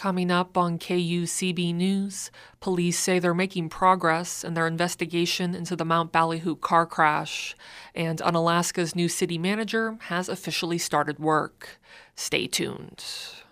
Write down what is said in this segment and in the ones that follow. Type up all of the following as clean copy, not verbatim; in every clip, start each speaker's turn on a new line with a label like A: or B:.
A: Coming up on KUCB News, police say they're making progress in their investigation into the Mount Ballyhoo car crash, and Unalaska's new city manager has officially started work. Stay tuned.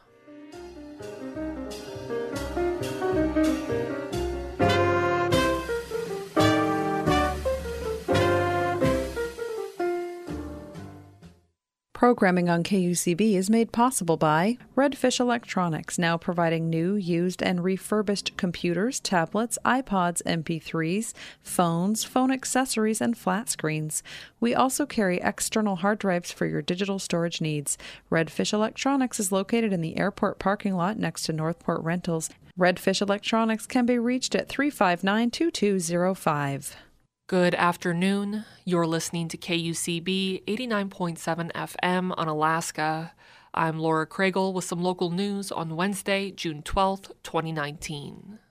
B: Programming on KUCB is made possible by Redfish Electronics, now providing new, used, and refurbished computers, tablets, iPods, MP3s, phones, phone accessories, and flat screens. We also carry external hard drives for your digital storage needs. Redfish Electronics is located in the airport parking lot next to Northport Rentals. Redfish Electronics can be reached at 359-2205.
A: Good afternoon. You're listening to KUCB 89.7 FM on Alaska. I'm Laura Kragel with some local news on Wednesday, June 12th, 2019.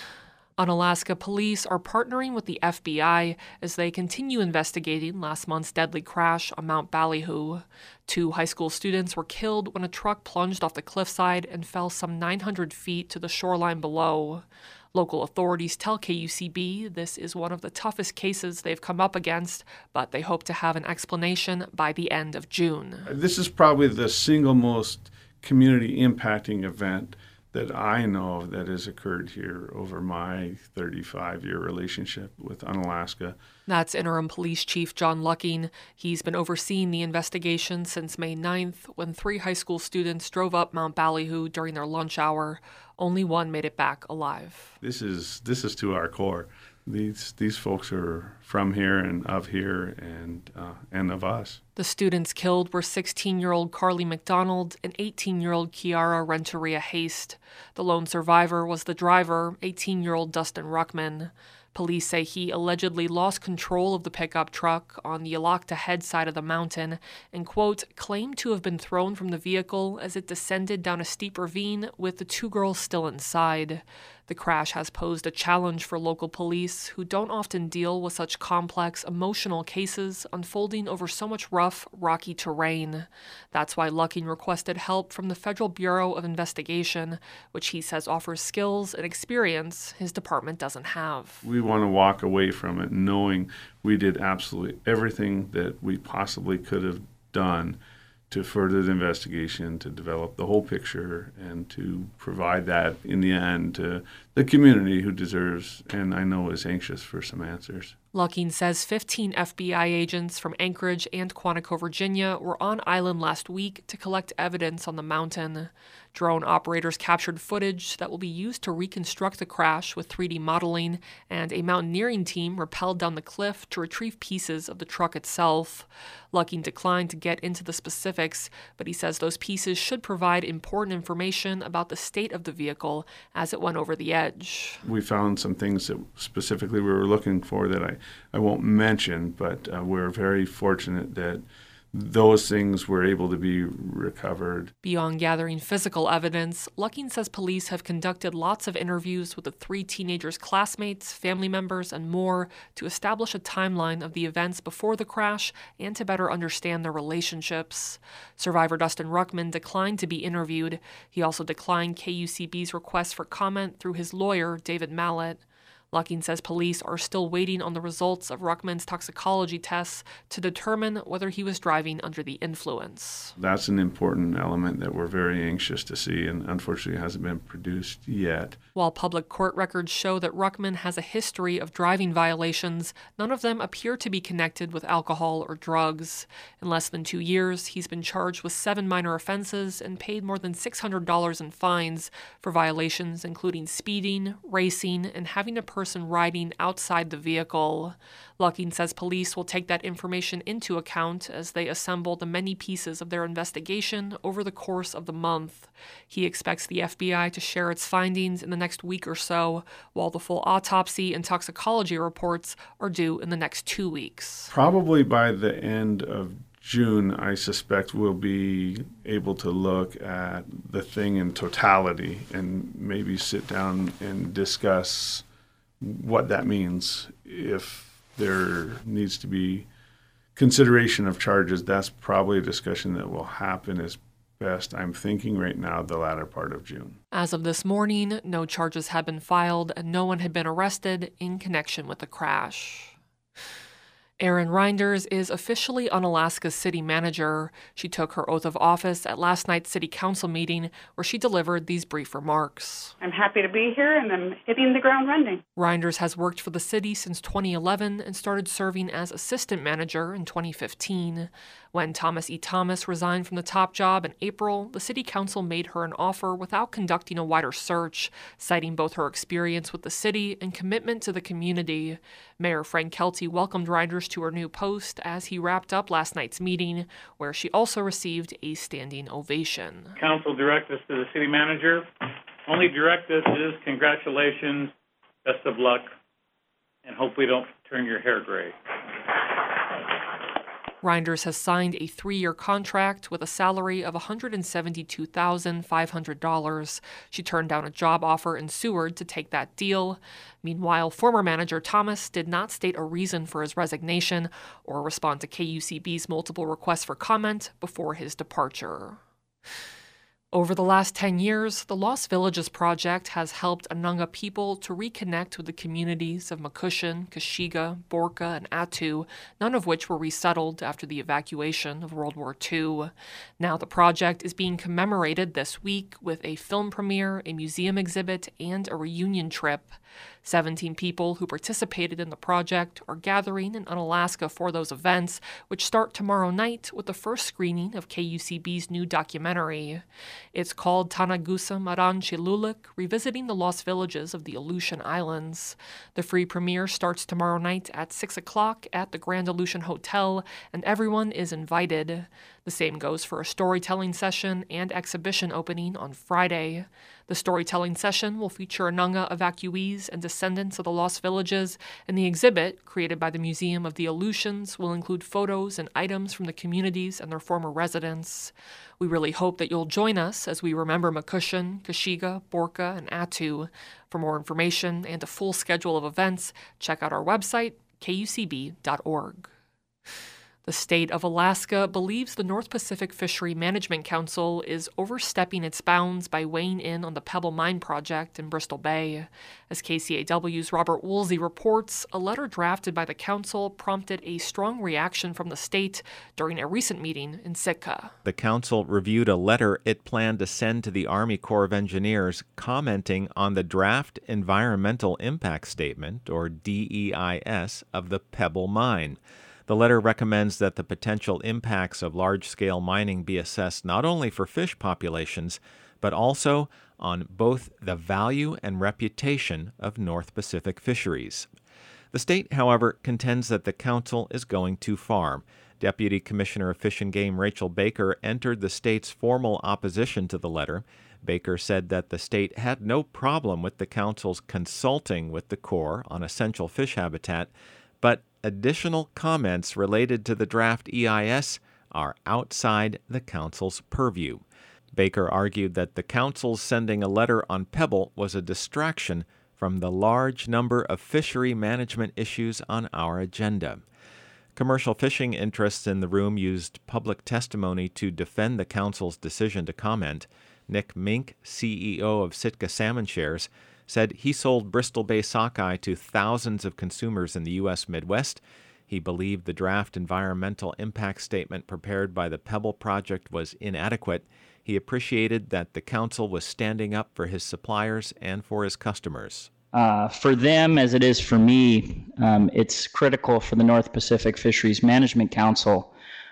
A: Unalaska police are partnering with the FBI as they continue investigating last month's deadly crash on Mount Ballyhoo. 2 high school students were killed when a truck plunged off the cliffside and fell some 900 feet to the shoreline below. Local authorities tell KUCB this is one of the toughest cases they've come up against, but they hope to have an explanation by the end of June.
C: This is probably the single most community impacting event that I know of that has occurred here over my 35-year relationship with Unalaska.
A: That's Interim Police Chief John Lucking. He's been overseeing the investigation since May 9th, when 3 high school students drove up Mount Ballyhoo during their lunch hour. Only one made it back alive.
C: This is to our core. These folks are from here and of here and of us.
A: The students killed were 16-year-old Carly McDonald and 18-year-old Kiara Renteria Haste. The lone survivor was the driver, 18-year-old Dustin Ruckman. Police say he allegedly lost control of the pickup truck on the Yalakta Head side of the mountain and, quote, claimed to have been thrown from the vehicle as it descended down a steep ravine with the 2 girls still inside. The crash has posed a challenge for local police, who don't often deal with such complex, emotional cases unfolding over so much rough, rocky terrain. That's why Lucking requested help from the Federal Bureau of Investigation, which he says offers skills and experience his department doesn't have.
C: We want to walk away from it knowing we did absolutely everything that we possibly could have done to further the investigation, to develop the whole picture, and to provide that in the end to the community who deserves and I know is anxious for some answers.
A: Lucking says 15 FBI agents from Anchorage and Quantico, Virginia were on island last week to collect evidence on the mountain. Drone operators captured footage that will be used to reconstruct the crash with 3D modeling, and a mountaineering team rappelled down the cliff to retrieve pieces of the truck itself. Lucking declined to get into the specifics, but he says those pieces should provide important information about the state of the vehicle as it went over the edge.
C: We found some things that specifically we were looking for that I won't mention, but we're very fortunate that those things were able to be recovered.
A: Beyond gathering physical evidence, Lucking says police have conducted lots of interviews with the 3 teenagers' classmates, family members, and more to establish a timeline of the events before the crash and to better understand their relationships. Survivor Dustin Ruckman declined to be interviewed. He also declined KUCB's request for comment through his lawyer, David Mallett. Lucking says police are still waiting on the results of Ruckman's toxicology tests to determine whether he was driving under the influence.
C: That's an important element that we're very anxious to see, and unfortunately hasn't been produced yet.
A: While public court records show that Ruckman has a history of driving violations, none of them appear to be connected with alcohol or drugs. In less than 2 years, he's been charged with 7 minor offenses and paid more than $600 in fines for violations including speeding, racing, and having a person riding outside the vehicle. Lucking says police will take that information into account as they assemble the many pieces of their investigation over the course of the month. He expects the FBI to share its findings in the next week or so, while the full autopsy and toxicology reports are due in the next 2 weeks.
C: Probably by the end of June, I suspect we'll be able to look at the thing in totality and maybe sit down and discuss what that means. If there needs to be consideration of charges, that's probably a discussion that will happen as best, I'm thinking right now the latter part of June.
A: As of this morning, no charges had been filed and no one had been arrested in connection with the crash. Erin Reinders is officially Unalaska's city manager. She took her oath of office at last night's city council meeting, where she delivered these brief remarks.
D: I'm happy to be here, and I'm hitting the ground running.
A: Reinders has worked for the city since 2011 and started serving as assistant manager in 2015. When Thomas E. Thomas resigned from the top job in April, the city council made her an offer without conducting a wider search, citing both her experience with the city and commitment to the community. Mayor Frank Kelty welcomed Reinders to her new post as he wrapped up last night's meeting, where she also received a standing ovation.
E: Council direct us to the city manager. Only direct us is congratulations, best of luck, and hope we don't turn your hair gray.
A: Reinders has signed a 3-year contract with a salary of $172,500. She turned down a job offer in Seward to take that deal. Meanwhile, former manager Thomas did not state a reason for his resignation or respond to KUCB's multiple requests for comment before his departure. Over the last 10 years, the Lost Villages Project has helped Anunga people to reconnect with the communities of Mekushin, Kashiga, Borka, and Attu, none of which were resettled after the evacuation of World War II. Now the project is being commemorated this week with a film premiere, a museum exhibit, and a reunion trip. 17 people who participated in the project are gathering in Unalaska for those events, which start tomorrow night with the first screening of KUCB's new documentary. It's called Tanagusa Maran Chiluluk, revisiting the lost villages of the Aleutian Islands. The free premiere starts tomorrow night at 6 o'clock at the Grand Aleutian Hotel, and everyone is invited. The same goes for a storytelling session and exhibition opening on Friday. The storytelling session will feature Anunga evacuees and descendants of the lost villages, and the exhibit, created by the Museum of the Aleutians, will include photos and items from the communities and their former residents. We really hope that you'll join us as we remember Mekushin, Kashiga, Borka, and Attu. For more information and a full schedule of events, check out our website, kucb.org. The state of Alaska believes the North Pacific Fishery Management Council is overstepping its bounds by weighing in on the Pebble Mine project in Bristol Bay. As KCAW's Robert Woolsey reports, a letter drafted by the council prompted a strong reaction from the state during a recent meeting in Sitka.
F: The council reviewed a letter it planned to send to the Army Corps of Engineers commenting on the draft Environmental Impact Statement, or DEIS, of the Pebble Mine. The letter recommends that the potential impacts of large-scale mining be assessed not only for fish populations, but also on both the value and reputation of North Pacific fisheries. The state, however, contends that the council is going too far. Deputy Commissioner of Fish and Game Rachel Baker entered the state's formal opposition to the letter. Baker said that the state had no problem with the council's consulting with the Corps on essential fish habitat, but additional comments related to the draft EIS are outside the council's purview. Baker argued that the council's sending a letter on Pebble was a distraction from the large number of fishery management issues on our agenda. Commercial fishing interests in the room used public testimony to defend the council's decision to comment. Nick Mink, CEO of Sitka Salmon Shares, said he sold Bristol Bay sockeye to thousands of consumers in the U.S. Midwest. He believed the draft environmental impact statement prepared by the Pebble Project was inadequate. He appreciated that the council was standing up for his suppliers and for his customers.
G: For them, as it is for me, it's critical for the North Pacific Fisheries Management Council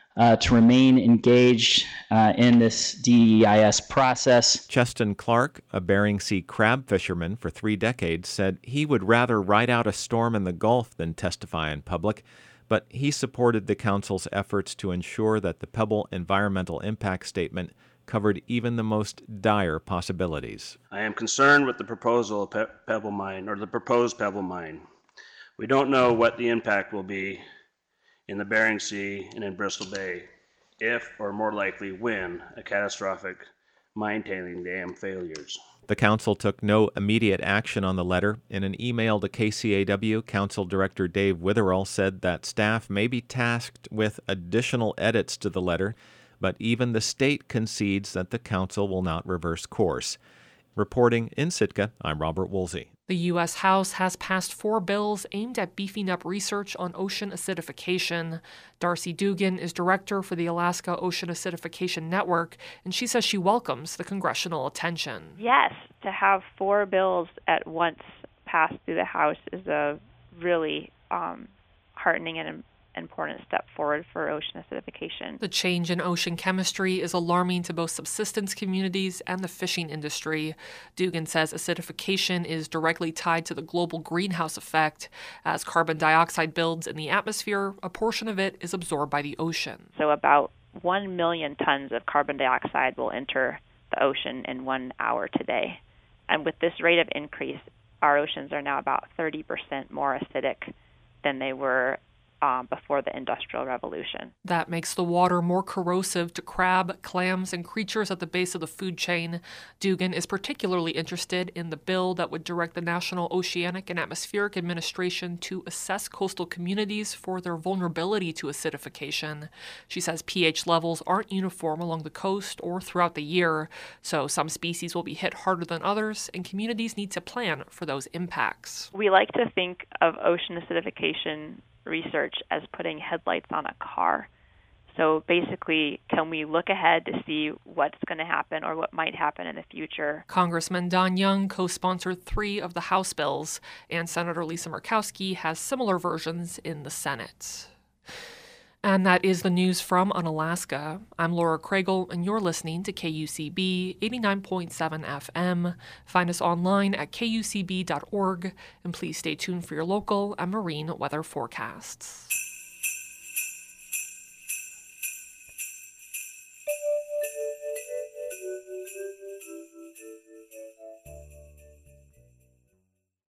G: to remain engaged in this DEIS process.
F: Cheston Clark, a Bering Sea crab fisherman for 3 decades, said he would rather ride out a storm in the Gulf than testify in public, but he supported the council's efforts to ensure that the Pebble Environmental Impact Statement covered even the most dire possibilities.
H: I am concerned with the proposal of Pebble Mine, or the proposed Pebble Mine. We don't know what the impact will be in the Bering Sea and in Bristol Bay, if, or more likely when, a catastrophic mine tailing dam failures.
F: The council took no immediate action on the letter. In an email to KCAW, Council Director Dave Witherell said that staff may be tasked with additional edits to the letter but even the state concedes that the council will not reverse course. Reporting in Sitka, I'm Robert Woolsey.
A: The U.S. House has passed 4 bills aimed at beefing up research on ocean acidification. Darcy Dugan is director for the Alaska Ocean Acidification Network, and she says she welcomes the congressional attention.
I: Yes, to have 4 bills at once passed through the House is a really heartening and important step forward for ocean acidification.
A: The change in ocean chemistry is alarming to both subsistence communities and the fishing industry. Dugan says acidification is directly tied to the global greenhouse effect. As carbon dioxide builds in the atmosphere, a portion of it is absorbed by the ocean.
I: So about 1 million tons of carbon dioxide will enter the ocean in 1 hour today. And with this rate of increase, our oceans are now about 30% more acidic than they were before the Industrial Revolution.
A: That makes the water more corrosive to crab, clams, and creatures at the base of the food chain. Dugan is particularly interested in the bill that would direct the National Oceanic and Atmospheric Administration to assess coastal communities for their vulnerability to acidification. She says pH levels aren't uniform along the coast or throughout the year, so some species will be hit harder than others, and communities need to plan for those impacts.
I: We like to think of ocean acidification research as putting headlights on a car. So basically, can we look ahead to see what's going to happen or what might happen in the future?
A: Congressman Don Young co-sponsored 3 of the House bills, and Senator Lisa Murkowski has similar versions in the Senate. And that is the news from Unalaska. I'm Laura Kragel, and you're listening to KUCB 89.7 FM. Find us online at kucb.org, and please stay tuned for your local and marine weather forecasts.